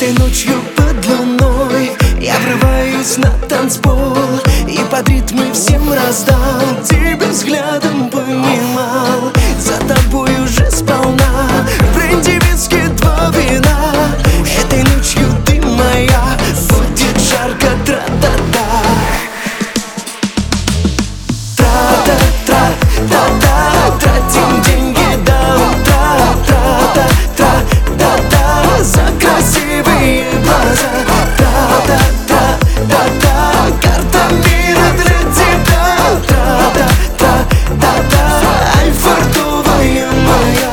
Этой ночью под луной я врываюсь на танцпол и под ритмы всем раздал, тебя взглядом поймал. За тобой уже сполна бренди, виски, два вина. Этой ночью ты моя, будет жарко, тра-та-та. Тра-та-та-та-та, тратим деньги до утра. Тра-та-та-та-та, за красивые глаза. Тра-та-та-та-та, карта мира для тебя. Тра-та-та-та-та, ай, фартовая моя.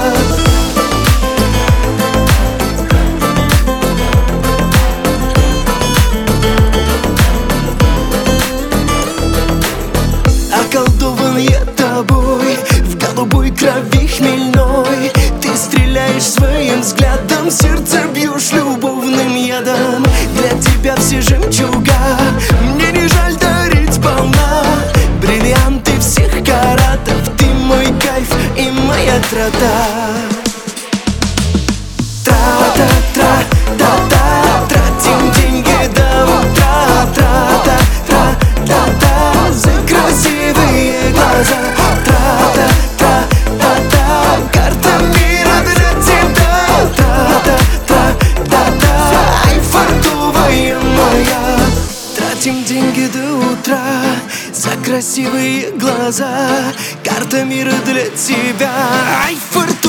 Околдован я тобой, в голубой крови хмельной. Ты стреляешь своим взглядом, сердце бьешь любовным ядом. Для тебя все жемчуга, мне не жаль дарить сполна. Бриллианты всех каратов, ты мой кайф и моя трата. Тра-та-та-та-та, тратим деньги до утра. Тра-та-та-та-та, за красивые глаза. Тра-та-та-та-та, карта мира для тебя. Тра-та-та-та-та, ай, фартовая моя. Тратим деньги до утра за красивые глаза. Карта мира для тебя, ай, фартовая.